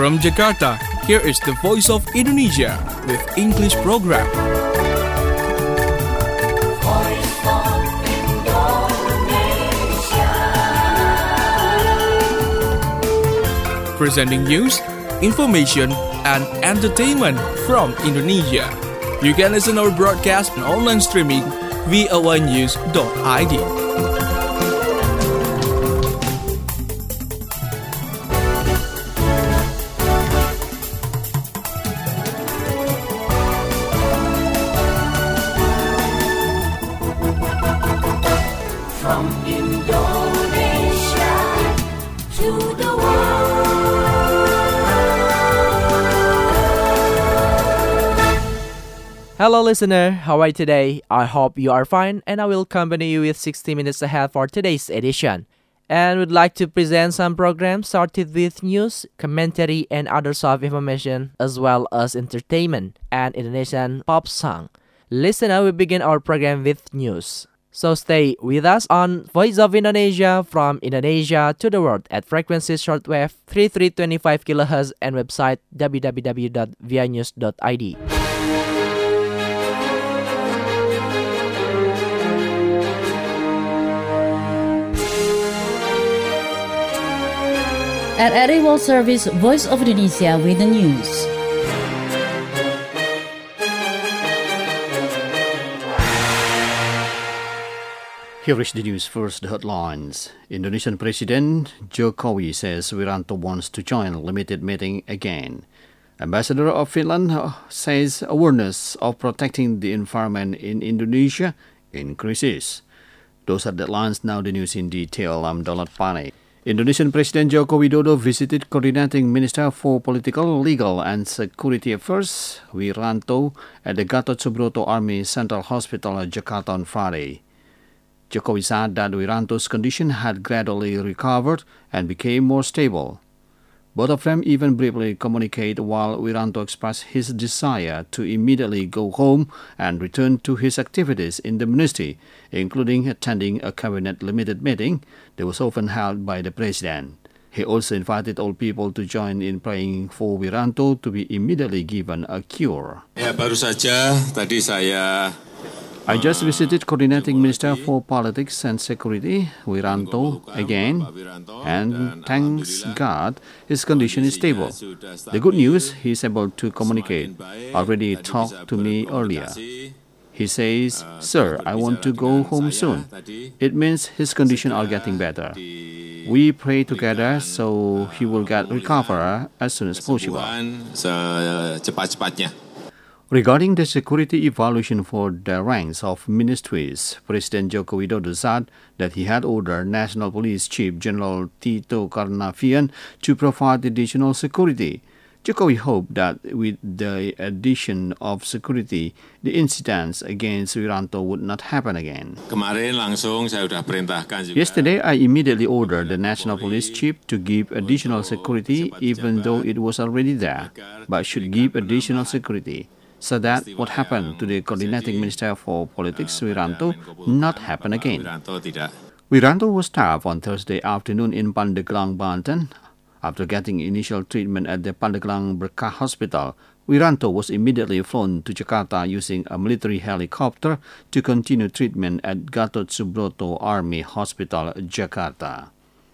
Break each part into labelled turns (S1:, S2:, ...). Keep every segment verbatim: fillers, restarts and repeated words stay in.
S1: From Jakarta, here is the Voice of Indonesia with English program.
S2: Voice of Indonesia.
S1: Presenting news, information, and entertainment from Indonesia. You can listen our broadcast and online streaming v o a news dot i d.
S2: From Indonesia to the
S3: Hello listener, how are you today? I hope you are fine and I will accompany you with sixty minutes ahead for today's edition. And we'd like to present some programs started with news, commentary and other soft information as well as entertainment and Indonesian pop song. Listener, we begin our program with news. So stay with us on Voice of Indonesia from Indonesia to the world at frequency shortwave thirty-three twenty-five kilohertz and website w w w dot v i news dot i d.
S4: At R A World Service, Voice of Indonesia with the news.
S5: Here is the news first, the headlines. Indonesian President Jokowi says Wiranto wants to join limited meeting again. Ambassador of Finland says awareness of protecting the environment in Indonesia increases. Those are the headlines, now the news in detail. I'm Dolat Pane. Indonesian President Joko Widodo visited Coordinating Minister for Political, Legal and Security Affairs, Wiranto, at the Gatot Subroto Army Central Hospital, Jakarta on Friday. Jokowi said that Wiranto's condition had gradually recovered and became more stable. Both of them even briefly communicated while Wiranto expressed his desire to immediately go home and return to his activities in the ministry, including attending a cabinet limited meeting that was often held by the president. He also invited all people to join in praying for Wiranto to be immediately given a cure.
S6: Ya, baru saja tadi saya
S5: I just visited Coordinating Minister for Politics and Security, Wiranto, again, and thanks God, his condition is stable. The good news, he is able to communicate, already talked to me earlier. He says, "Sir, I want to go home soon." It means his condition are getting better. We pray together so he will get recover as soon as possible.
S6: secepat-cepatnya.
S5: Regarding the security evaluation for the ranks of ministries, President Joko Widodo said that he had ordered National Police Chief General Tito Karnavian to provide additional security. Jokowi hoped that with the addition of security, the incidents against Wiranto would not happen again.
S6: Kemarin langsung saya sudah perintahkan juga.
S5: Yesterday, I immediately ordered the National Police Chief to give additional security even though it was already there, but should give additional security, so that what happened to the Coordinating Minister for Politics, Wiranto, not happen again. Wiranto was stabbed on Thursday afternoon in Pandeglang, Banten. After getting initial treatment at the Pandeglang Berkah Hospital, Wiranto was immediately flown to Jakarta using a military helicopter to continue treatment at Gatot Subroto Army Hospital, Jakarta.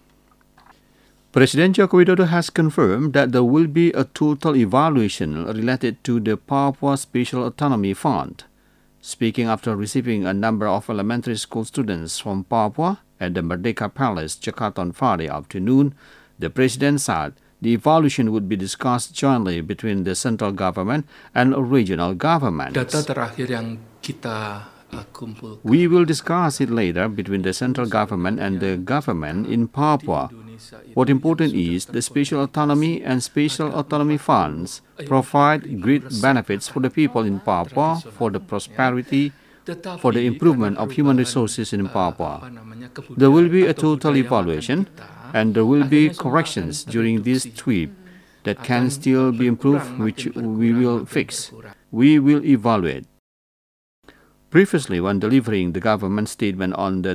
S5: President Joko Widodo has confirmed that there will be a total evaluation related to the Papua Special Autonomy Fund. Speaking after receiving a number of elementary school students from Papua at the Merdeka Palace, Jakarta on Friday afternoon, the President said the evaluation would be discussed jointly between the central government and regional governments.
S7: Data terakhir yang kita kumpulkan.
S5: We will discuss it later between the central government and the government in Papua. What important is the special autonomy and special autonomy funds provide great benefits for the people in Papua, for the prosperity, for the improvement of human resources in Papua. There will be a total evaluation and there will be corrections during this trip that can still be improved, which we will fix. We will evaluate. Previously, when delivering the government statement on the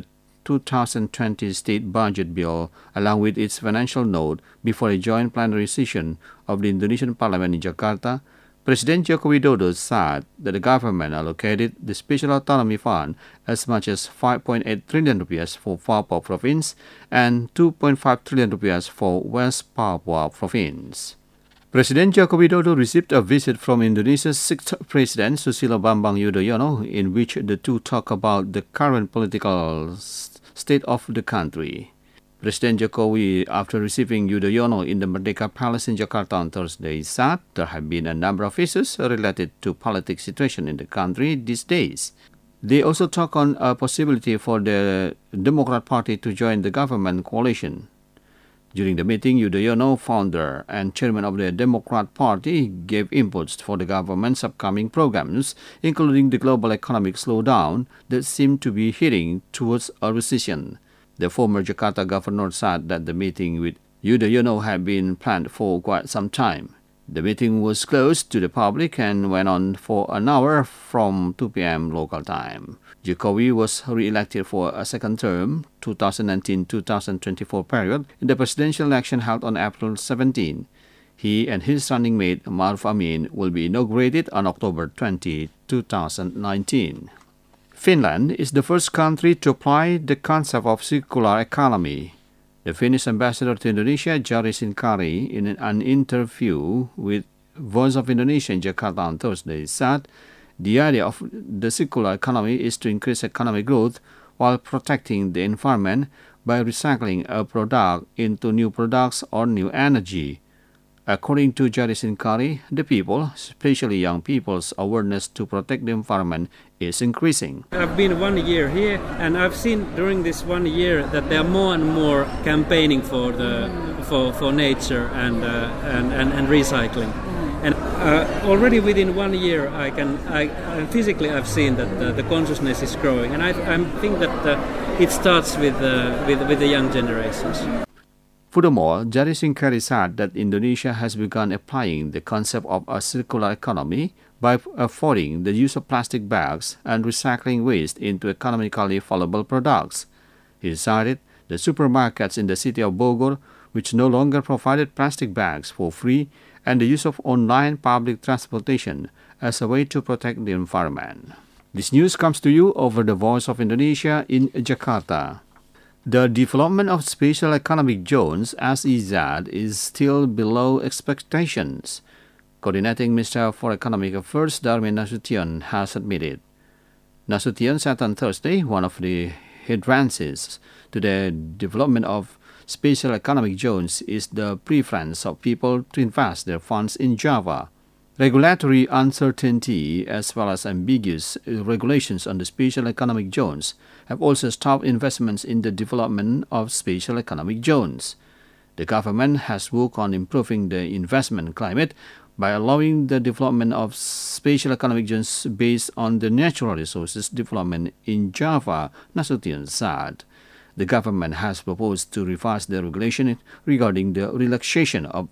S5: two thousand twenty state budget bill along with its financial note before a joint plenary session of the Indonesian parliament in Jakarta, President Joko Widodo said that the government allocated the Special Autonomy Fund as much as five point eight trillion rupiah for Papua province and two point five trillion rupiah for West Papua province. President Joko Widodo received a visit from Indonesia's sixth President Susilo Bambang Yudhoyono, in which the two talk about the current political state of the country. President Jokowi, after receiving Yudhoyono in the Merdeka Palace in Jakarta on Thursday, said there have been a number of issues related to political situation in the country these days. They also talk on a possibility for the Democrat Party to join the government coalition. During the meeting, Yudhoyono, founder and chairman of the Democrat Party, gave inputs for the government's upcoming programs, including the global economic slowdown that seemed to be heading towards a recession. The former Jakarta governor said that the meeting with Yudhoyono had been planned for quite some time. The meeting was closed to the public and went on for an hour from two p.m. local time. Jokowi was re-elected for a second term, twenty nineteen to twenty twenty-four period, in the presidential election held on April seventeenth. He and his running mate, Maruf Amin, will be inaugurated on October twentieth, twenty nineteen. Finland is the first country to apply the concept of circular economy. The Finnish ambassador to Indonesia, Jari Sinkari, in an interview with Voice of Indonesia in Jakarta on Thursday, said the idea of the circular economy is to increase economic growth while protecting the environment by recycling a product into new products or new energy. According to Jari Sinkari, the people, especially young people's awareness to protect the environment is increasing.
S8: I've been one year here, and I've seen during this one year that there are more and more campaigning for the for, for nature and, uh, and, and and recycling. And uh, already within one year, I can I, I physically I've seen that uh, the consciousness is growing, and I, I think that uh, it starts with uh, with with the young generations.
S5: Furthermore, Jari Sinkari said that Indonesia has begun applying the concept of a circular economy by avoiding the use of plastic bags and recycling waste into economically valuable products. He cited the supermarkets in the city of Bogor, which no longer provided plastic bags for free, and the use of online public transportation as a way to protect the environment. This news comes to you over the Voice of Indonesia in Jakarta. The development of Special Economic Zones, S E Z, is still below expectations. Coordinating Minister for Economic Affairs Darmin Nasution has admitted. Nasution said on Thursday one of the hindrances to the development of Special Economic Zones is the preference of people to invest their funds in Java. Regulatory uncertainty as well as ambiguous regulations on the Special Economic Zones have also stopped investments in the development of Special Economic Zones. The government has worked on improving the investment climate by allowing the development of Special Economic Zones based on the natural resources development in Java, Nasution said. The government has proposed to revise the regulation regarding the relaxation of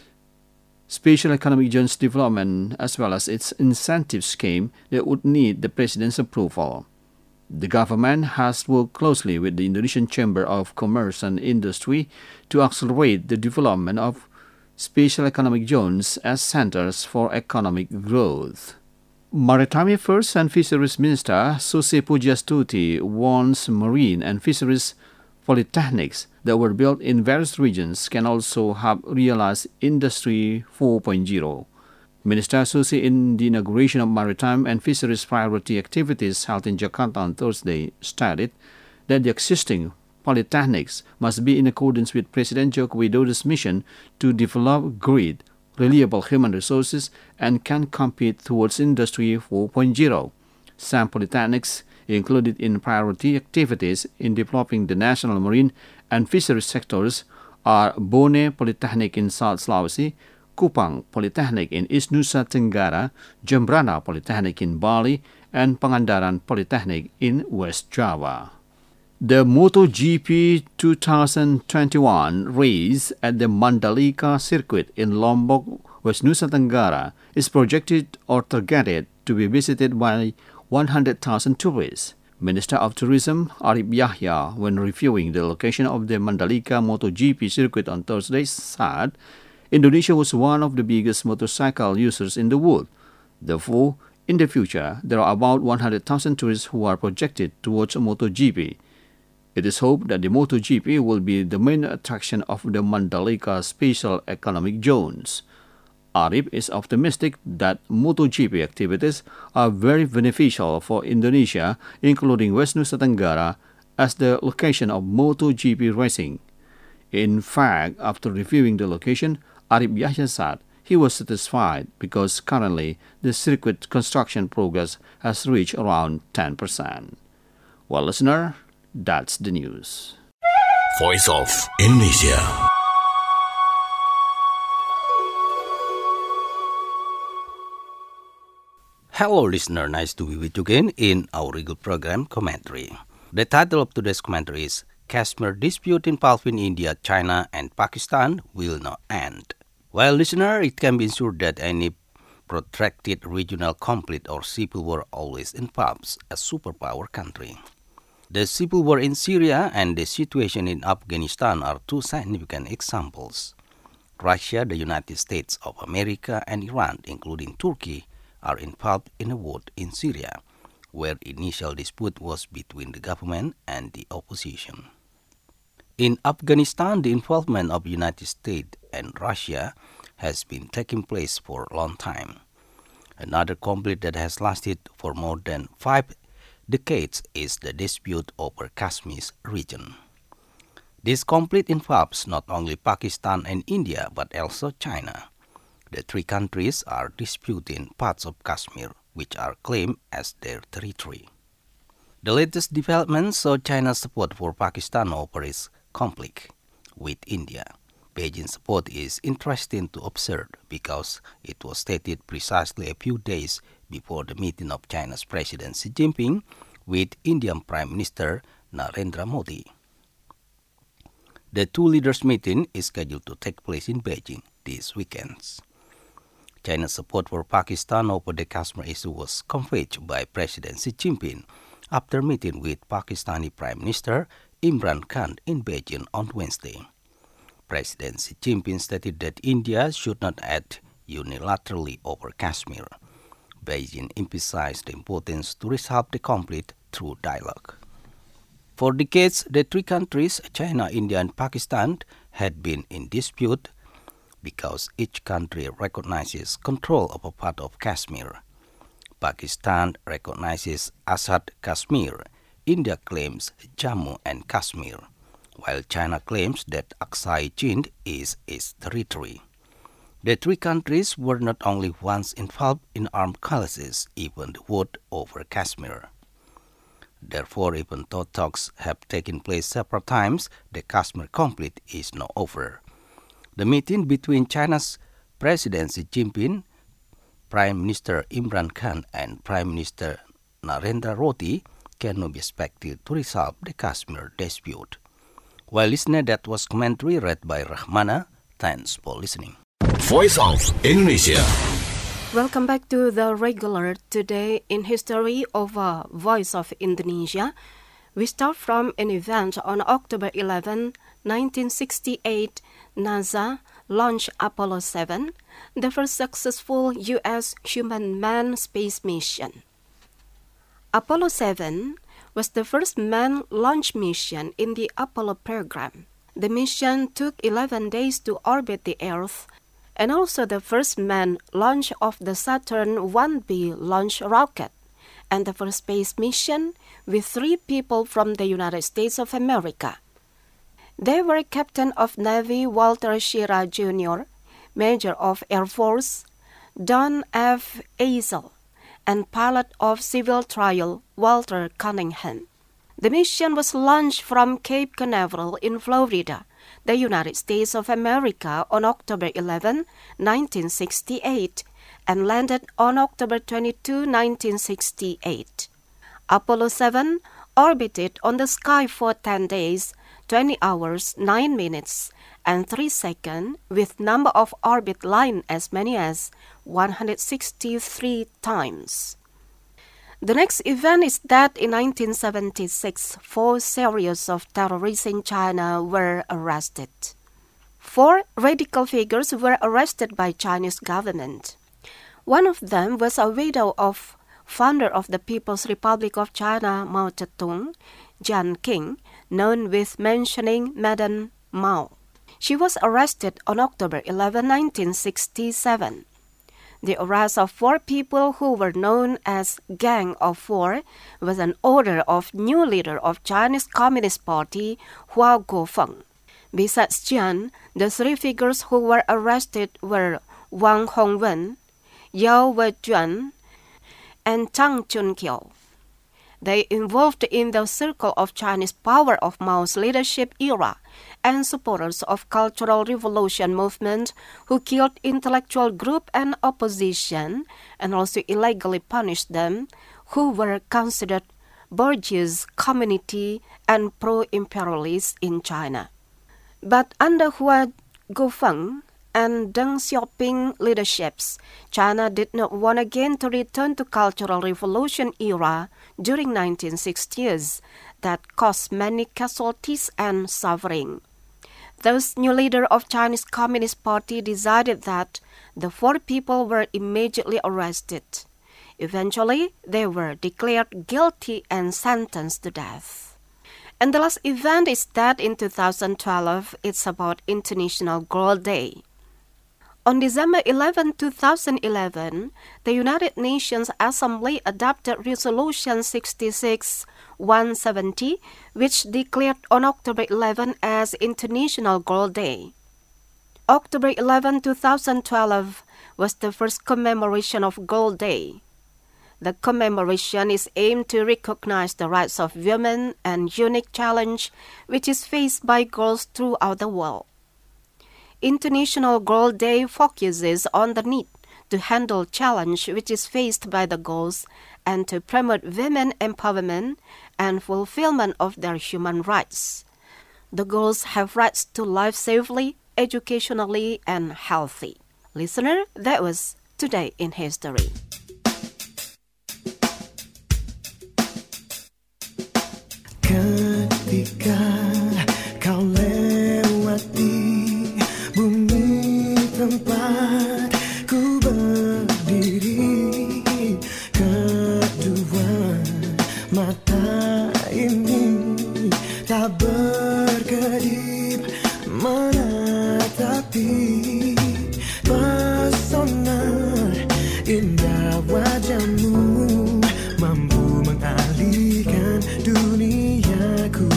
S5: Special Economic Zones development as well as its incentive scheme that would need the President's approval. The government has worked closely with the Indonesian Chamber of Commerce and Industry to accelerate the development of Special Economic Zones as centers for economic growth. Maritime Affairs and Fisheries Minister Susi Pujastuti warns marine and fisheries polytechnics that were built in various regions can also help realize Industry four point oh. Minister Susi, in the inauguration of Maritime and Fisheries Priority Activities held in Jakarta on Thursday, stated that the existing polytechnics must be in accordance with President Joko Widodo's mission to develop great, reliable human resources and can compete towards Industry four point oh. Some polytechnics included in priority activities in developing the national marine and fisheries sectors are Bone Polytechnic in South Sulawesi, Kupang Polytechnic in East Nusa Tenggara, Jembrana Polytechnic in Bali, and Pangandaran Polytechnic in West Java. The MotoGP twenty twenty-one race at the Mandalika circuit in Lombok, West Nusa Tenggara is projected or targeted to be visited by one hundred thousand tourists. Minister of Tourism Arif Yahya, when reviewing the location of the Mandalika MotoGP circuit on Thursday, said Indonesia was one of the biggest motorcycle users in the world. Therefore, in the future, there are about one hundred thousand tourists who are projected towards MotoGP. It is hoped that the MotoGP will be the main attraction of the Mandalika Special Economic Zones. Arif is optimistic that MotoGP activities are very beneficial for Indonesia, including West Nusa Tenggara, as the location of MotoGP racing. In fact, after reviewing the location, Arif Yahya said he was satisfied because currently the circuit construction progress has reached around ten percent. Well, listener, that's the news.
S9: Voice of Indonesia.
S10: Hello listener, nice to be with you again in our regular program Commentary. The title of today's commentary is Kashmir Dispute Involving India, China and Pakistan Will Not End. Well listener, it can be ensured that any protracted regional conflict or civil war always involves a superpower country. The civil war in Syria and the situation in Afghanistan are two significant examples. Russia, the United States of America and Iran, including Turkey, are involved in a war in Syria, where initial dispute was between the government and the opposition. In Afghanistan, the involvement of the United States and Russia has been taking place for a long time. Another conflict that has lasted for more than five decades is the dispute over Kashmir region. This conflict involves not only Pakistan and India, but also China. The three countries are disputing parts of Kashmir, which are claimed as their territory. The latest developments show China's support for Pakistan over its conflict with India. Beijing's support is interesting to observe because it was stated precisely a few days before the meeting of China's President Xi Jinping with Indian Prime Minister Narendra Modi. The two leaders' meeting is scheduled to take place in Beijing this weekend. China's support for Pakistan over the Kashmir issue was conveyed by President Xi Jinping after meeting with Pakistani Prime Minister Imran Khan in Beijing on Wednesday. President Xi Jinping stated that India should not act unilaterally over Kashmir. Beijing emphasized the importance to resolve the conflict through dialogue. For decades, the three countries, China, India, and Pakistan, had been in dispute because each country recognizes control of a part of Kashmir. Pakistan recognizes Azad Kashmir. India claims Jammu and Kashmir, while China claims that Aksai Chin is its territory. The three countries were not only once involved in armed clashes, even the war over Kashmir. Therefore, even though talks have taken place several times, the Kashmir conflict is not over. The meeting between China's President Xi Jinping, Prime Minister Imran Khan, and Prime Minister Narendra Modi cannot be expected to resolve the Kashmir dispute. Well, listener, that was commentary read by Rahmana. Thanks for listening.
S9: Voice of Indonesia.
S11: Welcome back to the regular Today in History of uh, Voice of Indonesia. We start from an event on October eleventh, nineteen sixty-eight. NASA launched Apollo seven, the first successful U S human manned space mission. Apollo seven was the first manned launch mission in the Apollo program. The mission took eleven days to orbit the Earth, and also the first manned launch of the Saturn one B launch rocket, and the first space mission with three people from the United States of America. They were Captain of Navy Walter Schirra Junior, Major of Air Force Don F. Eisel, and pilot of Civil Trial Walter Cunningham. The mission was launched from Cape Canaveral in Florida, the United States of America, on October eleventh, nineteen sixty-eight, and landed on October twenty-second, nineteen sixty-eight. Apollo seven orbited on the sky for ten days, twenty hours, nine minutes, and three seconds, with number of orbit line as many as one hundred sixty-three times. The next event is that in nineteen seventy-six, four serials of terrorists in China were arrested. Four radical figures were arrested by Chinese government. One of them was a widow of founder of the People's Republic of China, Mao Zedong, Jian Qing, known with mentioning Madame Mao. She was arrested on October eleventh, nineteen sixty-seven. The arrest of four people who were known as Gang of Four was an order of new leader of Chinese Communist Party, Hua Guofeng. Besides Jian, the three figures who were arrested were Wang Hongwen, Yao Weijuan, and Zhang Junqiu. They involved in the circle of Chinese power of Mao's leadership era and supporters of Cultural Revolution movement who killed intellectual group and opposition and also illegally punished them, who were considered bourgeois community and pro-imperialists in China. But under Hua Guofeng and Deng Xiaoping leaderships, China did not want again to return to Cultural Revolution era during nineteen sixties that caused many casualties and suffering. Thus, new leader of Chinese Communist Party decided that the four people were immediately arrested. Eventually, they were declared guilty and sentenced to death. And the last event is that in two thousand twelve, it's about International Girl Day. On December eleventh, two thousand eleven, the United Nations Assembly adopted Resolution sixty-six one seventy, which declared on October eleventh as International Girl Day. October eleventh, two thousand twelve was the first commemoration of Girl Day. The commemoration is aimed to recognize the rights of women and unique challenge which is faced by girls throughout the world. International Girl Day focuses on the need to handle challenge which is faced by the girls and to promote women empowerment and fulfillment of their human rights. The girls have rights to live safely, educationally, and healthy. Listener, that was Today in History.
S12: Ketika kau lewati bumi tempat ku berdiri, kedua mata ini tak berkedip menatapi pesona indah wajahmu, mampu mengalihkan duniaku.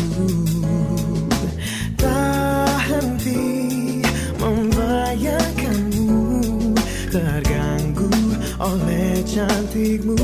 S12: Tak henti membayangkanmu, terganggu oleh cantikmu.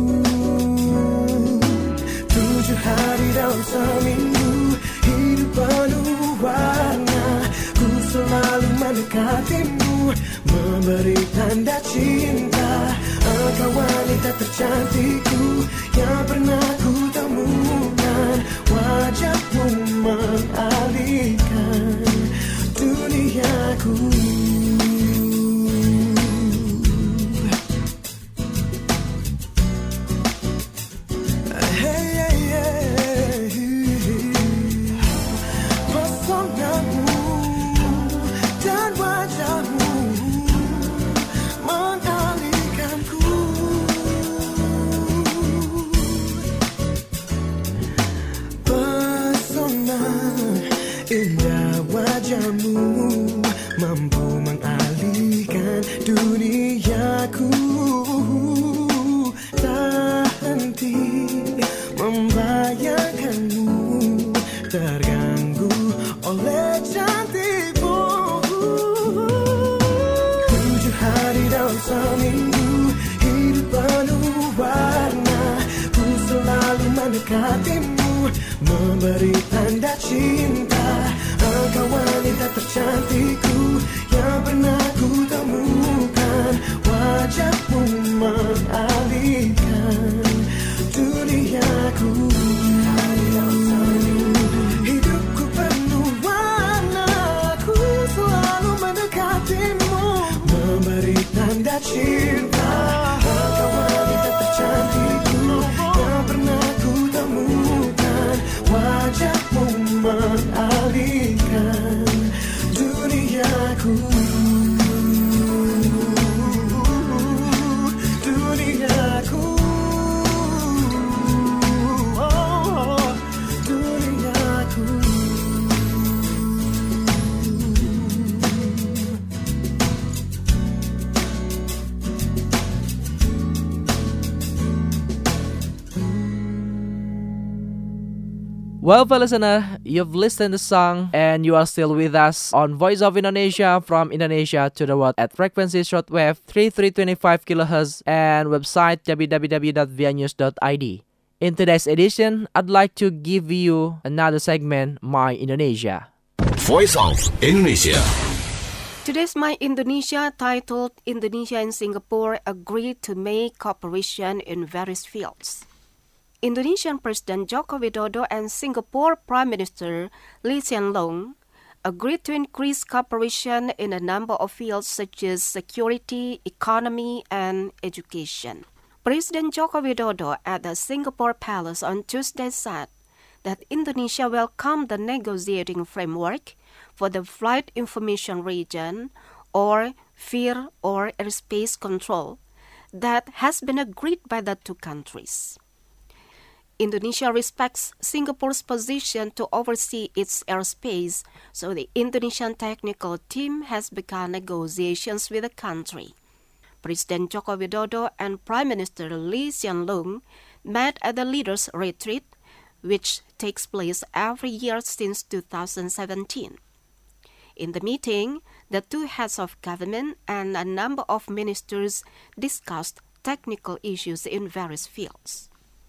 S12: Tujuh hari dalam seminggu, hidup penuh warna. Ku selalu mendekatimu, memberi tanda cinta. Engkau wanita tercantikku yang pernah ku temukan. Wajahmu mengalihkan duniaku. Hey, hey, hey. Pesonamu dan wajahmu mengalihkanku. Pesona indah wajahmu mampu mengalihkan duniaku. Tak henti membayangkanmu, terganggu oleh cantikmu. Tujuh hari dalam seminggu, hidup penuh warna. Ku selalu mendekatimu, memberi tanda cinta. Engkau wanita tercantikku yang pernah ku temukan. Wajahmu mengalihkan duniaku. Hidupku penuh warna. Ku selalu mendekatimu, memberi tanda cinta. Engkau wanita tercantikku
S3: Well, fellow listener, you've listened to the song and you are still with us on Voice of Indonesia from Indonesia to the world at frequency shortwave thirty-three twenty-five kilohertz and website w w w dot v i news dot i d. In today's edition, I'd like to give you another segment, My Indonesia.
S9: Voice of Indonesia.
S11: Today's My Indonesia, titled Indonesia and Singapore Agree to Make Cooperation in Various Fields. Indonesian President Joko Widodo and Singapore Prime Minister Lee Hsien Loong agreed to increase cooperation in a number of fields such as security, economy, and education. President Joko Widodo at the Singapore Palace on Tuesday said that Indonesia welcomed the negotiating framework for the Flight Information Region, or F I R, or airspace control, that has been agreed by the two countries. Indonesia respects Singapore's position to oversee its airspace, so the Indonesian technical team has begun negotiations with the country. President Joko Widodo and Prime Minister Lee Hsien Loong met at the Leaders' Retreat, which takes place every year since two thousand seventeen. In the meeting, the two heads of government and a number of ministers discussed technical issues in various fields.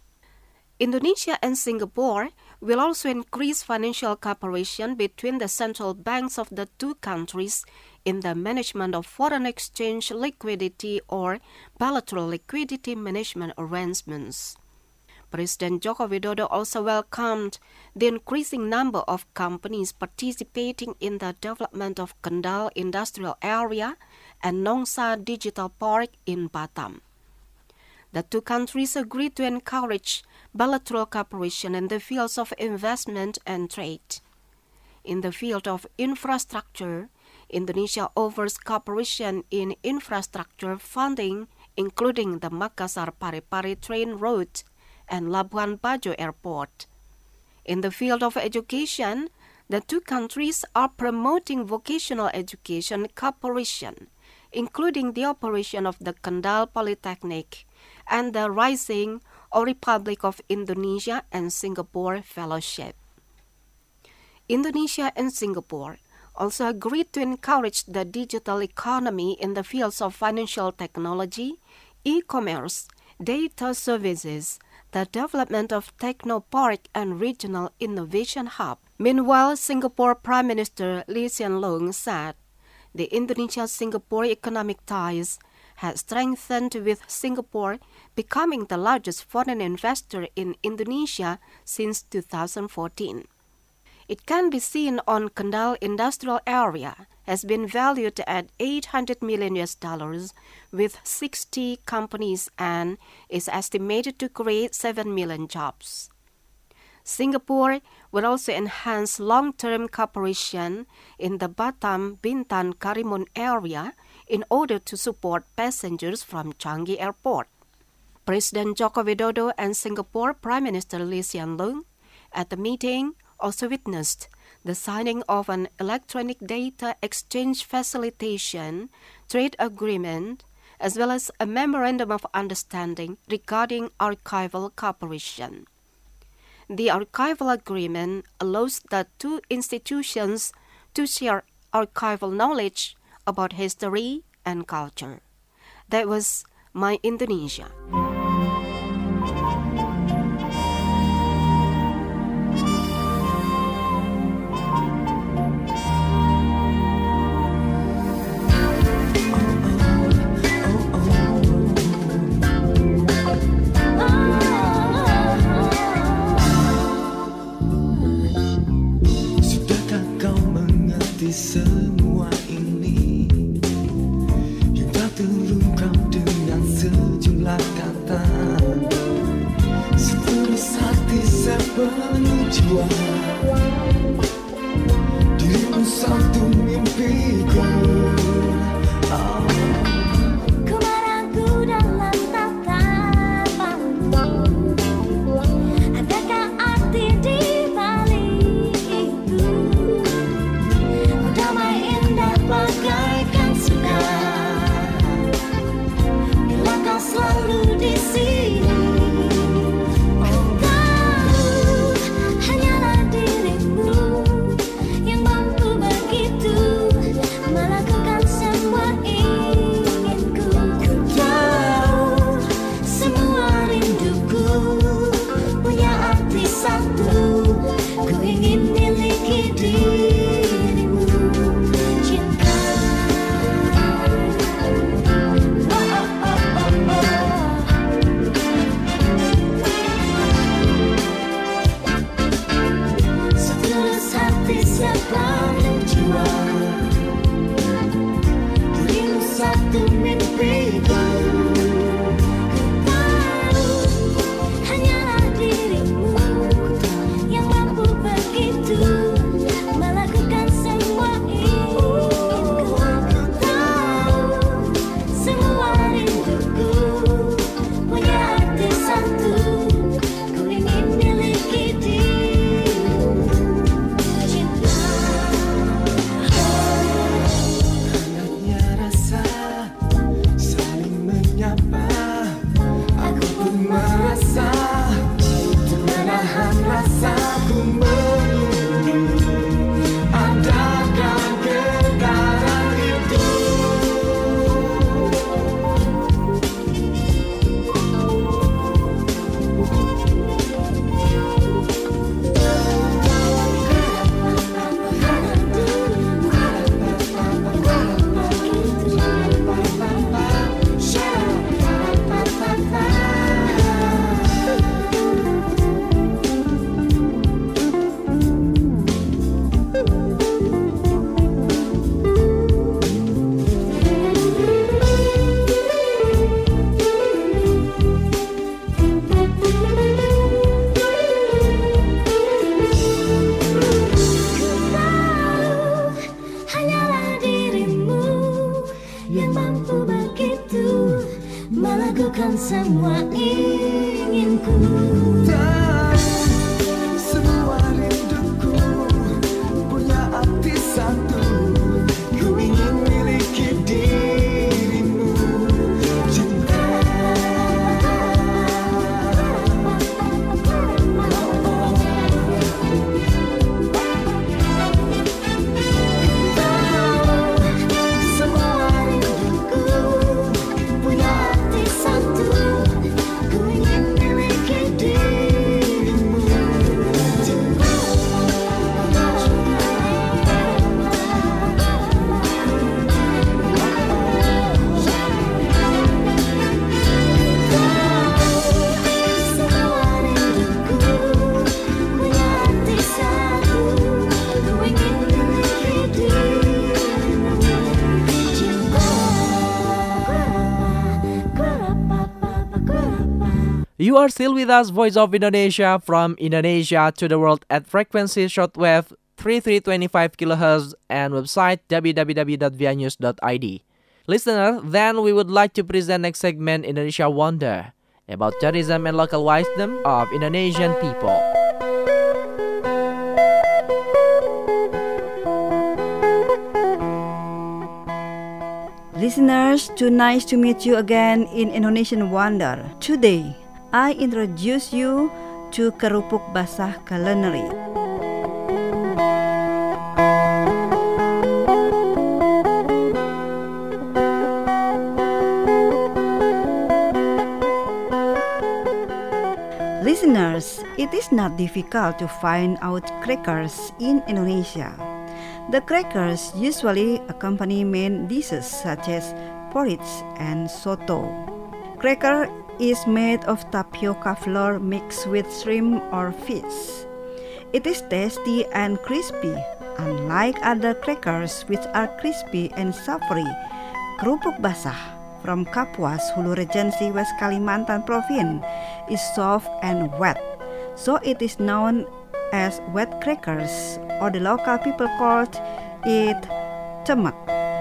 S11: Indonesia and Singapore will also increase financial cooperation between the central banks of the two countries in the management of foreign exchange liquidity or bilateral liquidity management arrangements. President Joko Widodo also welcomed the increasing number of companies participating in the development of Kendal Industrial Area and Nongsa Digital Park in Batam. The two countries agreed to encourage bilateral cooperation in the fields of investment and trade. In the field of infrastructure, Indonesia offers cooperation in infrastructure funding, including the Makassar-Parepare train route and Labuan Bajo Airport. In the field of education, the two countries are promoting vocational education cooperation, including the operation of the Kendal Polytechnic and the Rising or Republic of Indonesia and Singapore Fellowship. Indonesia and Singapore also agreed to encourage the digital economy in the fields of financial technology, e-commerce, data services, the development of Technopark and Regional Innovation Hub. Meanwhile, Singapore Prime Minister Lee Hsien Loong said the Indonesia-Singapore economic ties has strengthened with Singapore becoming the largest foreign investor in Indonesia since two thousand fourteen. It can be seen on Kendal Industrial Area has been valued at eight hundred million U S dollars with sixty companies and is estimated to create seven million jobs. Singapore will also enhance long-term cooperation in the Batam, Bintan, Karimun area in order to support passengers from Changi Airport. President Joko Widodo and Singapore Prime Minister Lee Hsien Loong at the meeting also witnessed the signing of an electronic data exchange facilitation trade agreement as well as a memorandum of understanding regarding archival cooperation. The archival agreement allows the two institutions to share archival knowledge about history and culture. That was My Indonesia.
S12: Semua ini yang tak terungkap dengan sejumlah kata, setulus hati sepenuh jiwa, dirimu satu mimpiku. Oh.
S2: Selalu di sini, kau hanyalah
S3: You are still with us, Voice of Indonesia, from Indonesia to the world at frequency shortwave thirty-three twenty-five kilohertz and website w w w dot v i news dot i d. Listener, then we would like to present next segment, Indonesia Wonder, about tourism and local wisdom of Indonesian people.
S13: Listeners, too nice to meet you again in Indonesian Wonder. Today, I introduce you to Kerupuk Basah Culinary. Listeners, it is not difficult to find out crackers in Indonesia. The crackers usually accompany main dishes such as porridge and soto. Cracker is made of tapioca flour mixed with shrimp or fish. It is tasty and crispy. Unlike other crackers which are crispy and savory, Kerupuk Basah from Kapuas, Hulu Regency, West Kalimantan Province is soft and wet, so it is known as wet crackers, or the local people called it temet.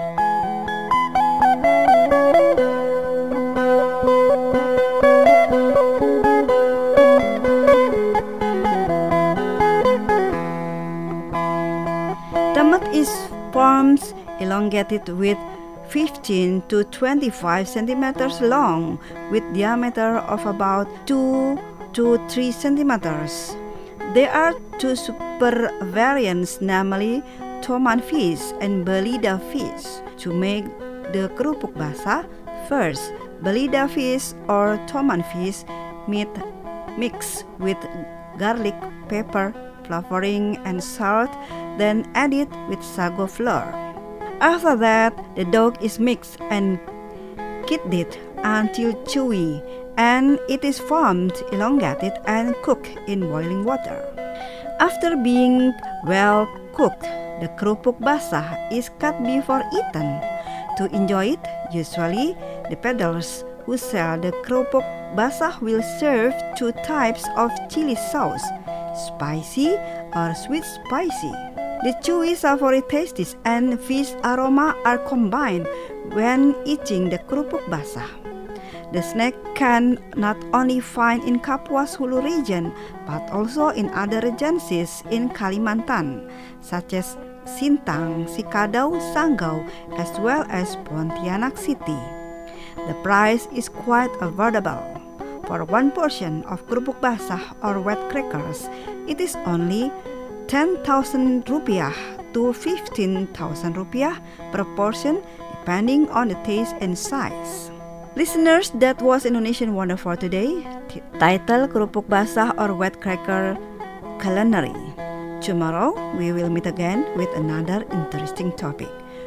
S13: Temet is forms elongated with fifteen to twenty-five centimeters long, with diameter of about two to three centimeters. There are two super variants, namely toman fish and belida fish. To make the kerupuk basah, first, belida fish or toman fish meat mixed with garlic, pepper, flavoring and salt, then added with sago flour. After that, the dough is mixed and kneaded until chewy, and it is formed, elongated, and cooked in boiling water. After being well cooked, the kerupuk basah is cut before eaten. To enjoy it, usually the peddlers who sell the kerupuk basah will serve two types of chili sauce, spicy or sweet spicy. The chewy, savory tastes and fish aroma are combined when eating the kerupuk basah. The snack can not only find in Kapuas Hulu region, but also in other regencies in Kalimantan, such as Sintang, Sikadau, Sanggau, as well as Pontianak City. The price is quite affordable. For one portion of kerupuk basah or wet crackers, it is only ten thousand rupiah to fifteen thousand rupiah per portion, depending on the taste and size. Listeners, that was Indonesian Wonder for today. T- title Kerupuk Basah or Wet Cracker Culinary. Tomorrow we will meet again with another interesting topic.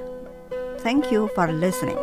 S13: Thank you for listening.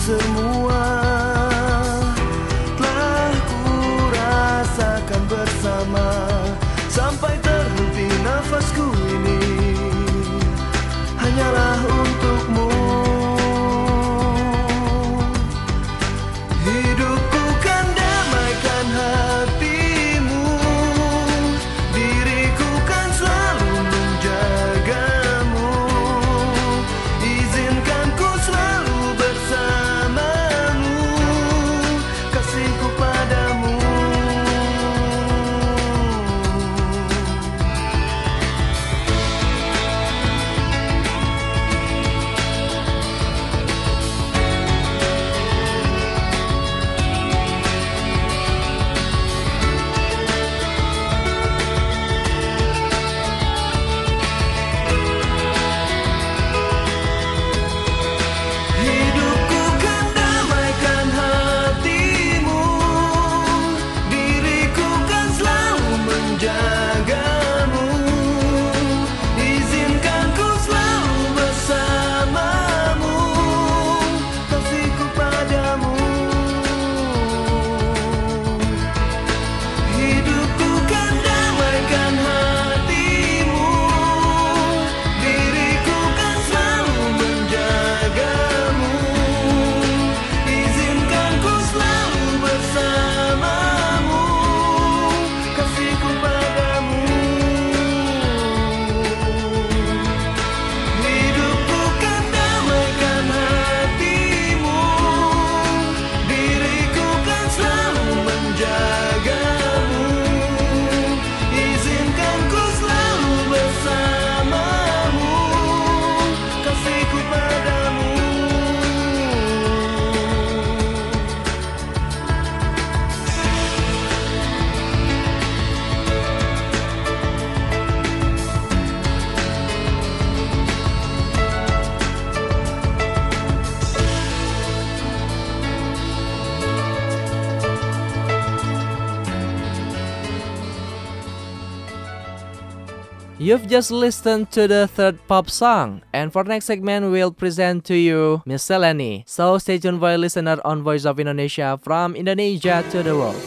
S12: semua telah ku rasakan bersama, sampai terhenti nafasku ini hanyalah untukmu. Hidupku kan damaikan hatimu, diriku kan selalu menjagamu. Izinkan ku selalu bersamamu, kasihku padamu. Hidupku kan damaikan hatimu, diriku kan selalu menjagamu. Izinkan ku selalu bersamamu, kasihku padamu. Hidupku kan damaikan hatimu, diriku kan selalu menjagamu. Izinkan ku selalu bersamamu, kasihku padamu. Hidupku kan damaikan hatimu, diriku kan selalu menjagamu. Izinkan ku selalu bersamamu, kasihku padamu.
S3: You've just listened to the third pop song, and for next segment we'll present to you Miscellany. So stay tuned for a listener on Voice of Indonesia, from Indonesia to the world.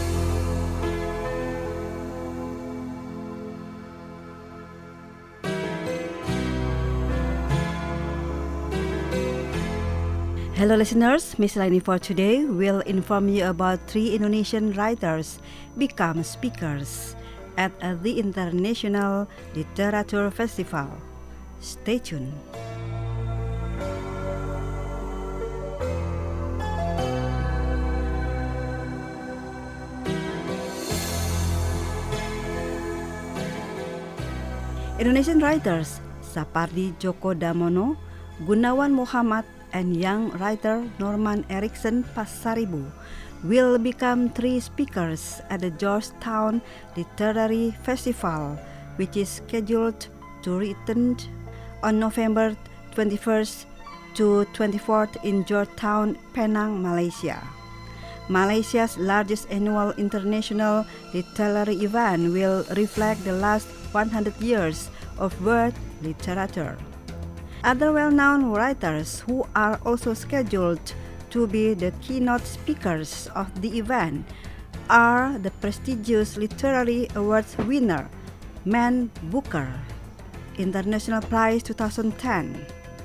S13: Hello listeners, Miscellany for today will inform you about three Indonesian writers become speakers at the International Literature Festival. Stay tuned. Indonesian writers Sapardi Djoko Damono, Gunawan Muhammad, and young writer Norman Erickson Pasaribu will become three speakers at the Georgetown Literary Festival, which is scheduled to return on November twenty-first to twenty-fourth in Georgetown, Penang, Malaysia. Malaysia's largest annual international literary event will reflect the last one hundred years of world literature. Other well-known writers who are also scheduled to be the keynote speakers of the event are the prestigious Literary Awards winner Man Booker, International Prize twenty ten,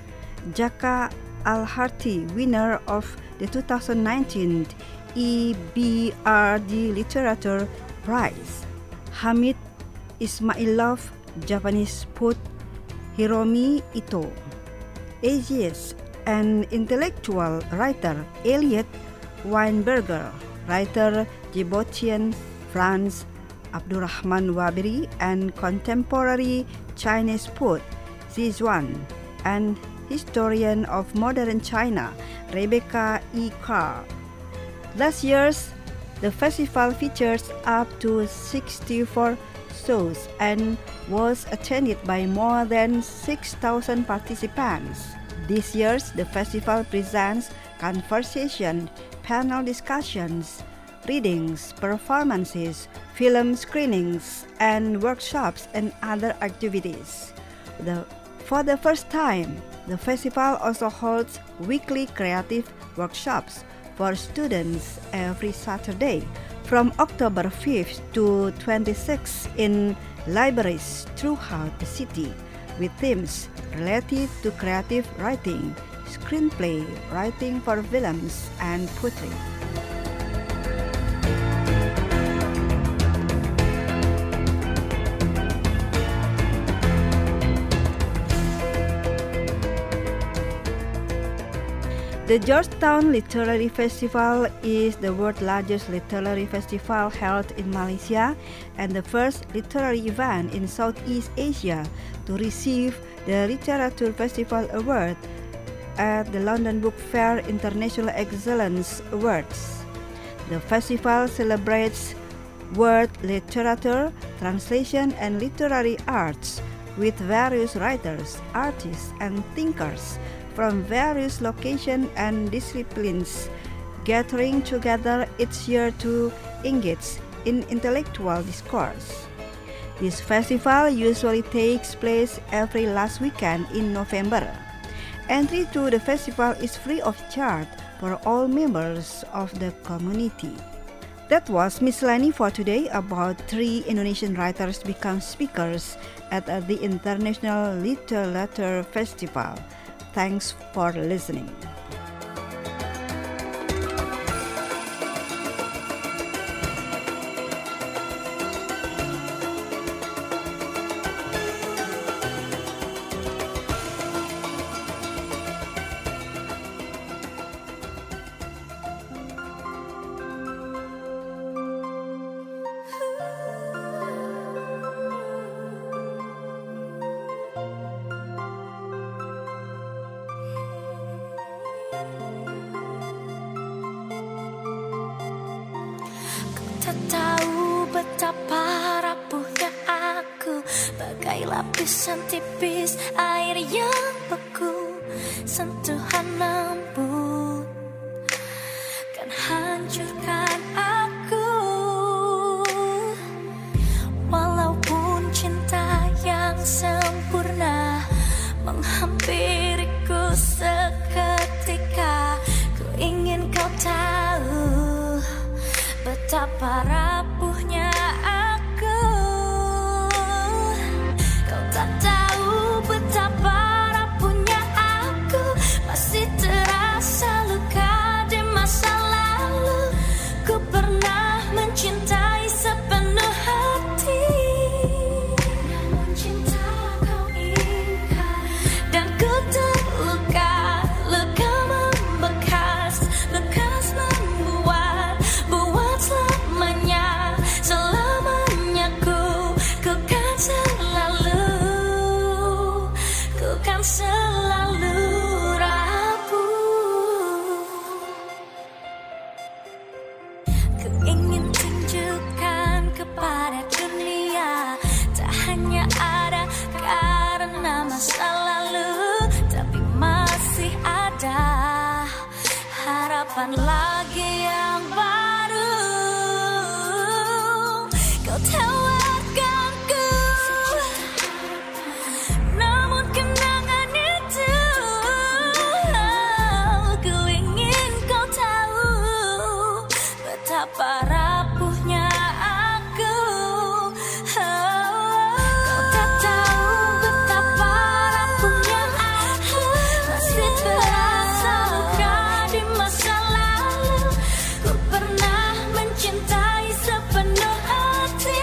S13: Jaka Al-Harti, winner of the two thousand nineteen E B R D Literature Prize, Hamid Ismailov, Japanese poet Hiromi Ito, essayist and intellectual writer Elliot Weinberger, writer Djiboutian Franz Abdurrahman Wabiri, and contemporary Chinese poet Xi Zhuan, and historian of modern China Rebecca E. Carr. Last year's the festival features up to sixty-four shows and was attended by more than six thousand participants. This year's the festival presents conversation, panel discussions, readings, performances, film screenings, and workshops and other activities. The, for the first time, The festival also holds weekly creative workshops for students every Saturday from October fifth to twenty-sixth in libraries throughout the city with themes related to creative writing, screenplay, writing for films, and poetry. The Georgetown Literary Festival is the world's largest literary festival held in Malaysia and the first literary event in Southeast Asia to receive the Literature Festival Award at the London Book Fair International Excellence Awards. The festival celebrates word literature, translation, and literary arts with various writers, artists, and thinkers from various locations and disciplines gathering together each year to engage in intellectual discourse. This festival usually takes place every last weekend in November. Entry to the festival is free of charge for all members of the community. That was miscellany for today about three Indonesian writers become speakers at the International Literature Festival. Thanks for listening.
S2: Tahu betapa rapuhnya aku, bagai lapisan tipis air yang beku. Sentuhan lembut kan hancurkan aku. Walaupun cinta yang sempurna menghampiriku seketika, ku ingin kau tahu betapa rapuhnya aku. Kau tak tahu betapa rapuhnya aku, masih terasa luka di masa lalu. Ku pernah mencintai sepenuh hati, namun cinta kau ingkar, dan ku terluka. Luka membekas, bekas membuat buat selamanya, selamanya ku, ku kan selalu, ku kan selalu rapuh. Ku ingin tunjukkan kepada dunia, tak hanya ada karena masa lalu, tapi masih ada harapan lagi yang baru. Kau tawarkanku, namun kenangan itu, ku ingin kau tahu betapa rapuhnya aku. Kau tak tahu betapa rapuhnya aku, masih terasa luka di masa lalu. Ku pernah mencintai sepenuh hati,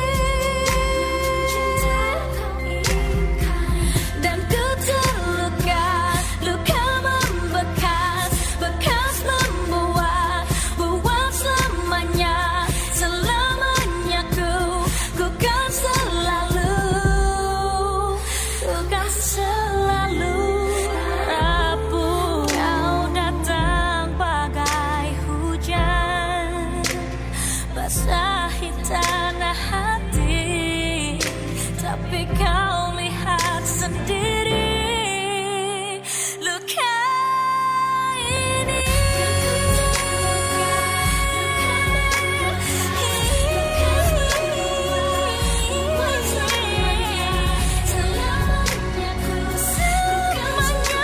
S2: dan ku terluka. Luka membekas, bekas membuat, buat selamanya, selamanya ku, ku kan selalu, ku kan selalu rapuh. Kau datang bagai hujan, basahi tanah hati, tapi kau lihat sendiri luka ini. Selamanya ku, selamanya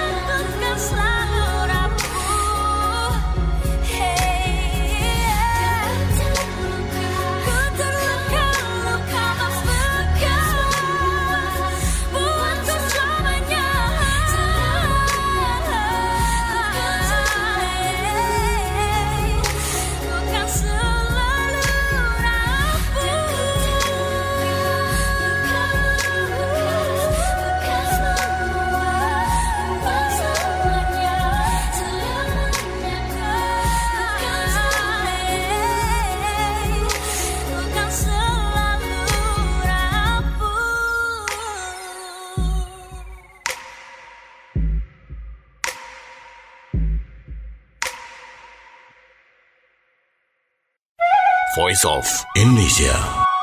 S9: Voice of Indonesia.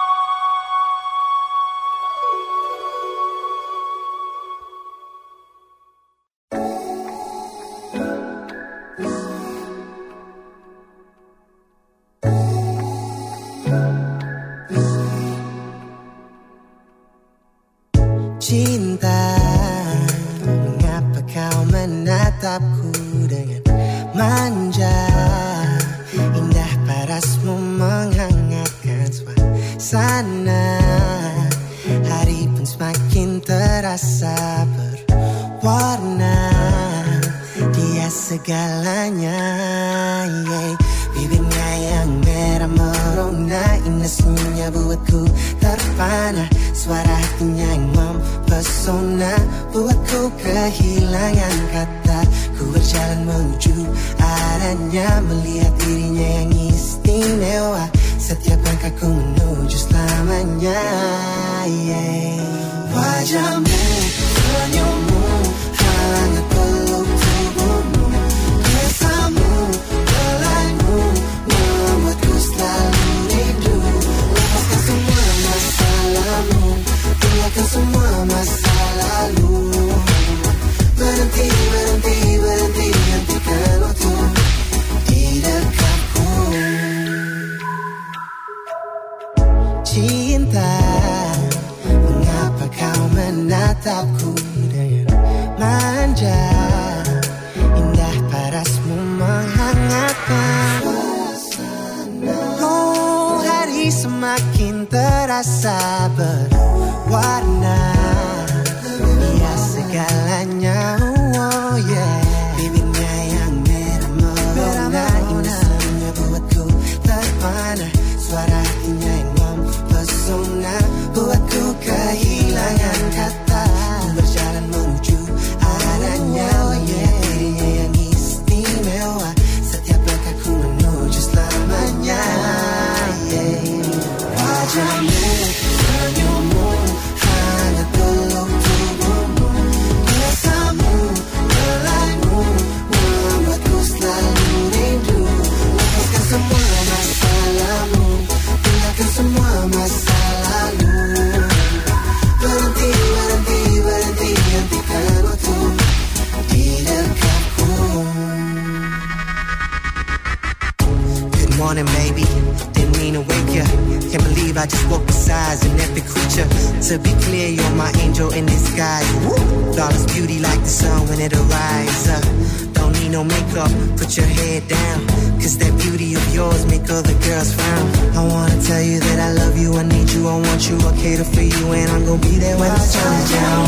S12: Cinta, mengapa kau menatapku dengan manja? Indah parasmu menghangatkan suasana. Hari pun semakin terasa berwarna. Dia segalanya, yeah. Bibirnya yang merah merona, indah senyumnya buatku terpana. Suara hatinya yang mempesona, buatku kehilangan kata. Ku berjalan menuju arahnya, melihat dirinya yang istimewa. Setiap langkahku menuju selamanya, yeah. Wajahmu, senyummu, hangat peluk tubuhmu. Kesamu, belaimu, membuatku selalu rindu. Lepaskan semua masalahmu, tinggalkan semua masa lalu. Berhenti, berhenti, berhenti, hentikan waktu di dekatku. Cinta, mengapa kau menatapku dengan manja? Indah parasmu menghangatkan. Oh, hari semakin terasa berwarna. Dia segalanya, oh yeah. Bibirnya yang merah merona, indah senyumnya buatku terpana. Suara hatinya yang mempesona, buatku kehilangan kata. Ku berjalan menuju arahnya, oh yeah. Dirinya yang istimewa, setiap langkahku menuju selamanya, yeah. Wajahmu, senyummu, hangat peluk tubuhmu. Kesamu, belaimu, membuatku selalu rindu. Lepaskan semua masalahmu, tinggalkan semua masa lalu. Berhenti, berhenti, berhenti, hentikan waktu di dekatku. Good morning, baby. Didn't mean to wake ya. Can't believe I just woke besides an epic creature. To be clear, you're my angel in disguise. Flawless beauty like the sun when it arises. Uh, don't need no makeup, put your head down. Cause that beauty of yours make other girls frown. I wanna tell you that I love you, I need you, I want you, I cater for you, and I'm gonna be there when the sun is down.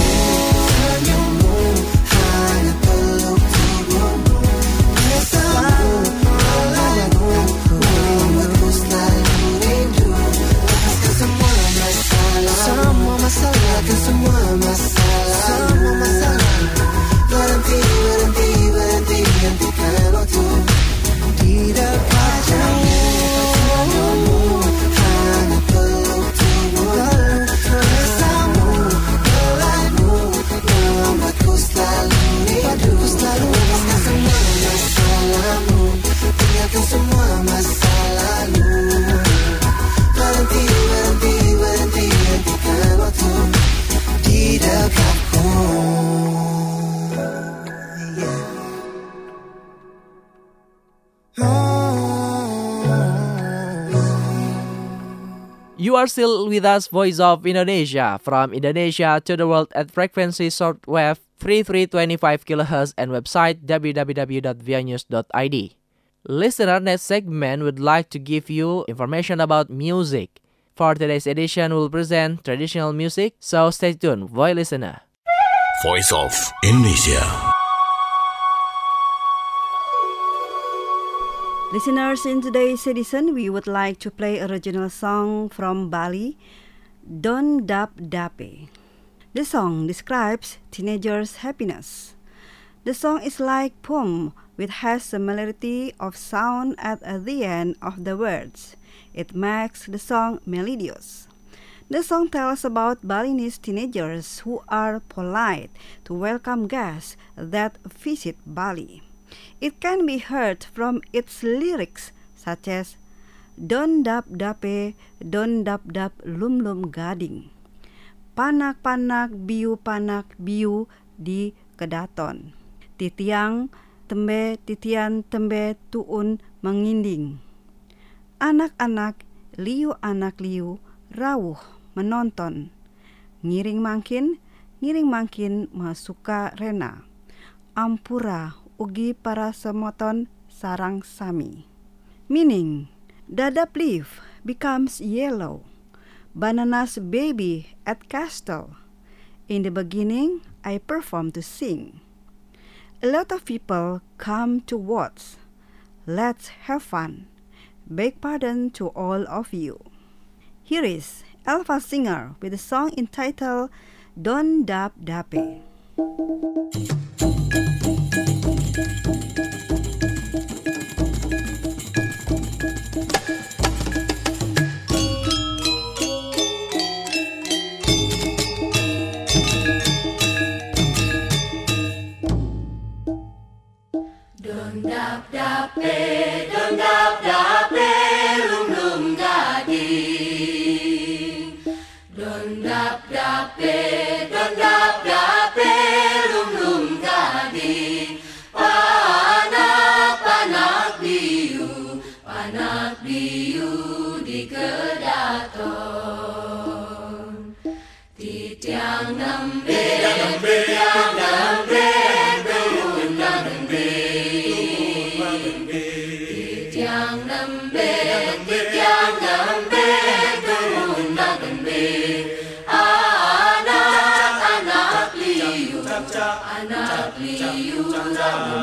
S12: Semua masalah, semua masalah, semua masalah. Berhenti, berhenti, berhenti, hentikan waktu di dekatmu. Hangat peluk tubuhmu. Kesamu, belaimu, membuatku selalu rindu. Lepaskan semua masalahmu, tinggalkan semua masa lalu. Berhenti, berhenti, berhenti, hentikan waktu di dekatku.
S3: You are still with us, Voice of Indonesia, from Indonesia to the world at frequency shortwave thirty-three twenty-five kilohertz and website w w w dot v i news dot i d. Listener, next segment would like to give you information about music. For today's edition, we'll present traditional music, so stay tuned, voice listener.
S9: Voice of Indonesia.
S13: Listeners, in today's edition, we would like to play a regional song from Bali, Don Dap Dape. The song describes teenagers' happiness. The song is like poem, which has a melody of sound at the end of the words. It makes the song melodious. The song tells about Balinese teenagers who are polite to welcome guests that visit Bali. It can be heard from its lyrics such as Don dap dape, don dap dap lum lum gading. Panak-panak biu panak biu di kedaton. Titiang tembe titian tembe tuun menginding. Anak-anak liu anak liu rawuh menonton. Ngiring mangkin, ngiring mangkin masuka rena. Ampura ugi para semoton sarang sami. Meaning, dadap leaf becomes yellow. Bananas baby at castle. In the beginning, I perform to sing. A lot of people come to watch. Let's have fun. Beg pardon to all of you. Here is Elva Singer with a song entitled Don Dap Dape.
S2: Don dap dape, don dap dape, lum lum gading. Don dap dape, don dap dape, lum lum gading. Panak panak biu, panak biu di kedaton. Titiang nembe, titiang nembe, belum nembe. Titiang nembe, titiang nembe, turun nembe. Anak-anak liu, anak liu lalu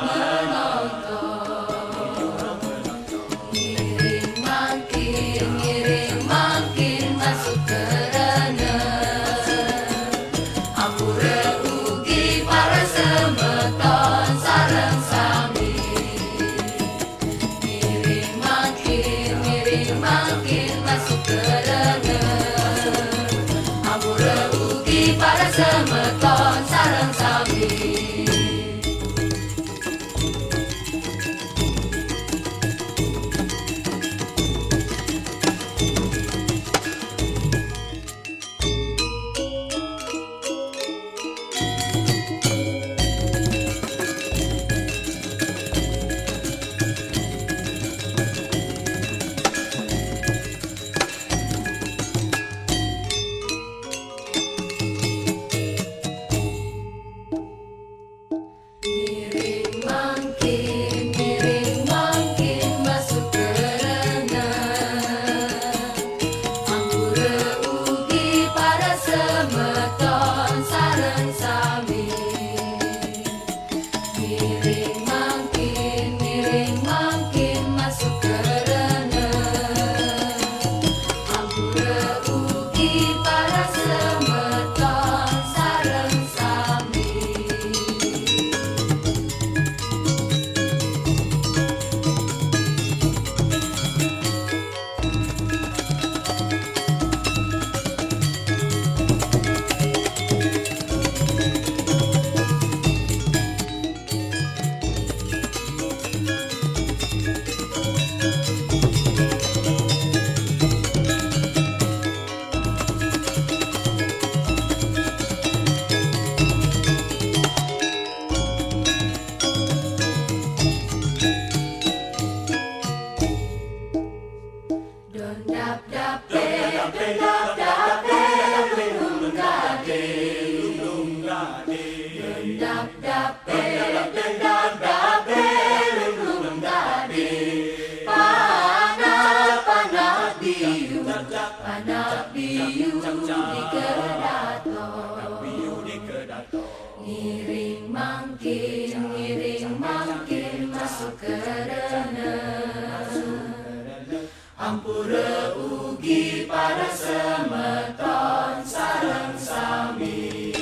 S2: menonton. Ngiring makin, ngiring makin masuk ke renang. Ampura ugi para semeton sareng sami. Makin masuk ke renang. Ampura ugi para semeton sareng sami. Panak biu di kedaton. Ngiring mangkin, ngiring mangkin masuk ke renang. Ampura ugi para semeton sareng sami.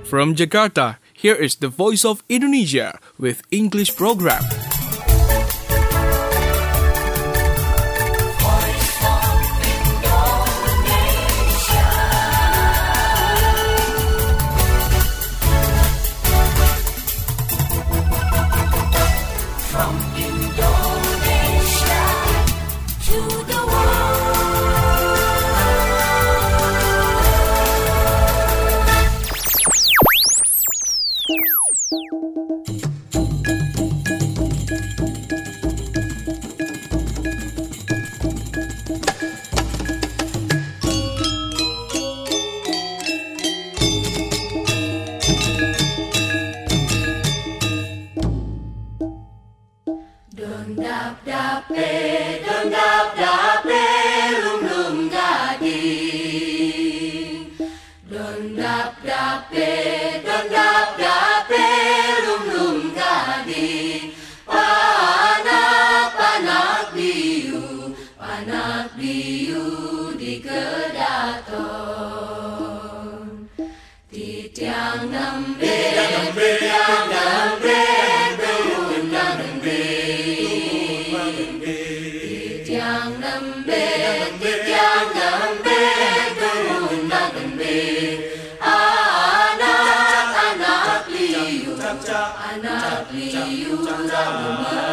S1: From Jakarta, here is the Voice of Indonesia with English program.
S2: Anak liu lalu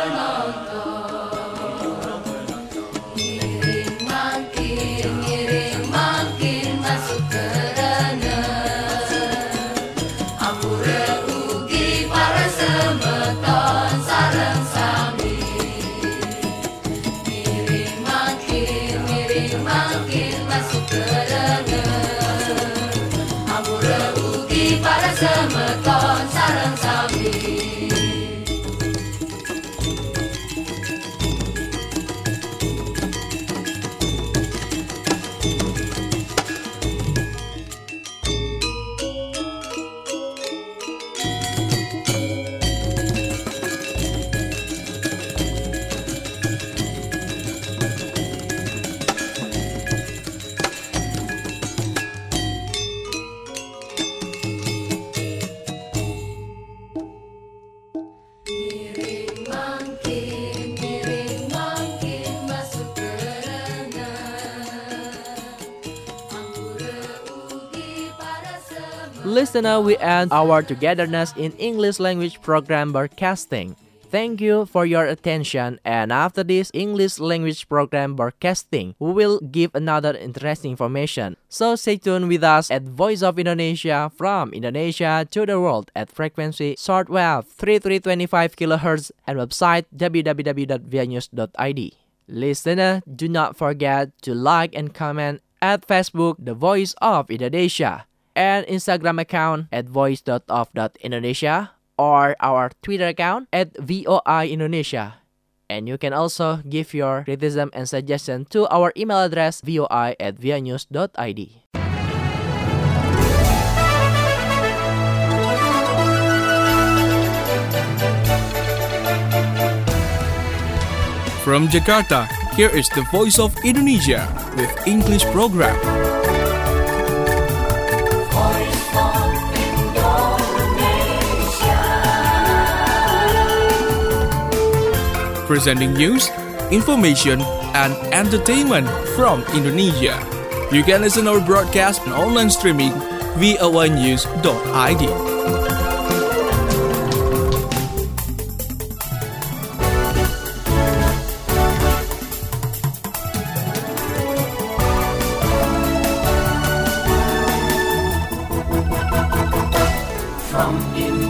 S2: menonton. Ngiring makin, ngiring makin masuk ke renang. Ampura ugi para semeton sareng sami. Ngiring makin, ngiring makin masuk ke renang. Ampura ugi para semeton sareng sami.
S3: Listener, we end our togetherness in English language program broadcasting. Thank you for your attention, and after this English language program broadcasting, we will give another interesting information. So stay tuned with us at Voice of Indonesia from Indonesia to the world at frequency shortwave thirty-three twenty-five kilohertz and website w w w dot v i news dot i d. Listener, do not forget to like and comment at Facebook The Voice of Indonesia and Instagram account at voice dot of dot indonesia or our Twitter account at V O I Indonesia. And you can also give your criticism and suggestion to our email address voi at v i news dot i d.
S1: From Jakarta, here is the Voice of Indonesia with English program. Presenting news, information, and entertainment from Indonesia. You can listen our broadcast on online streaming v o a news dot i d.
S2: From Indonesia.